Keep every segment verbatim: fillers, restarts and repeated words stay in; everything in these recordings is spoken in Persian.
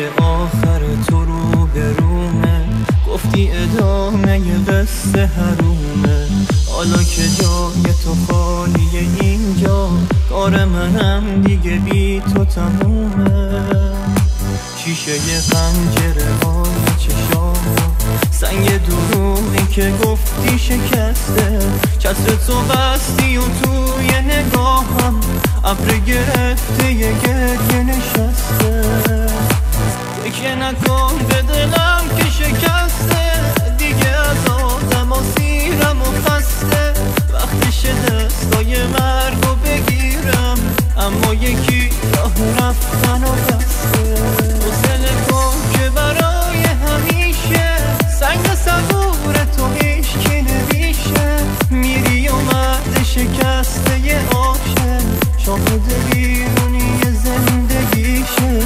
صدای آخر تو رو برومه، گفتی ادامه قصه حرومه. حالا که جای تو خالیه اینجا، کار منم دیگه بی تو تمومه. شیشه پنجره های چشام، سنگ دروغی که گفتی شکسته. چتر تو بستی و توی نگاهم ابر گرفته یه گریه نشسته. فکر نکن به دلم که شکسته، دیگه از آدم آسیرم و خسته. وقتش دستای مرگو بگیرم، اما یکی راه رفتن و بسته. حوصله کن که برای همیشه سنگ صبور تو هیچکی نمیشه. میری و مرد شکسته یه عاشق، شاهد بیرونی زندگیشه.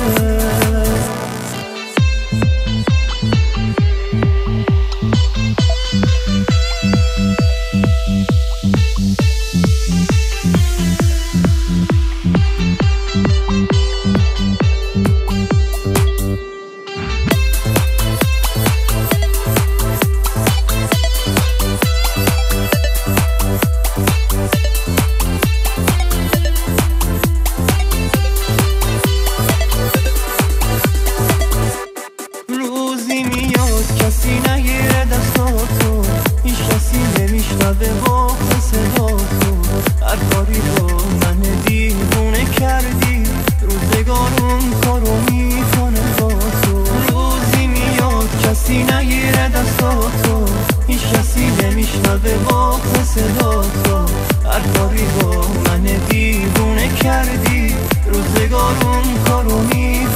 کسی نگیره دستاتو، هیچ کسی نمیشنوه واقع صداتو. هر کاری رو من دیوونه کردی، روزگارون کارو میکنه با تو. روزی میاد کسی نگیره دستاتو، هیچ کسی نمیشنوه واقع صداتو. هر کاری رو من دیوونه کردی، روزگارون کارو میکنه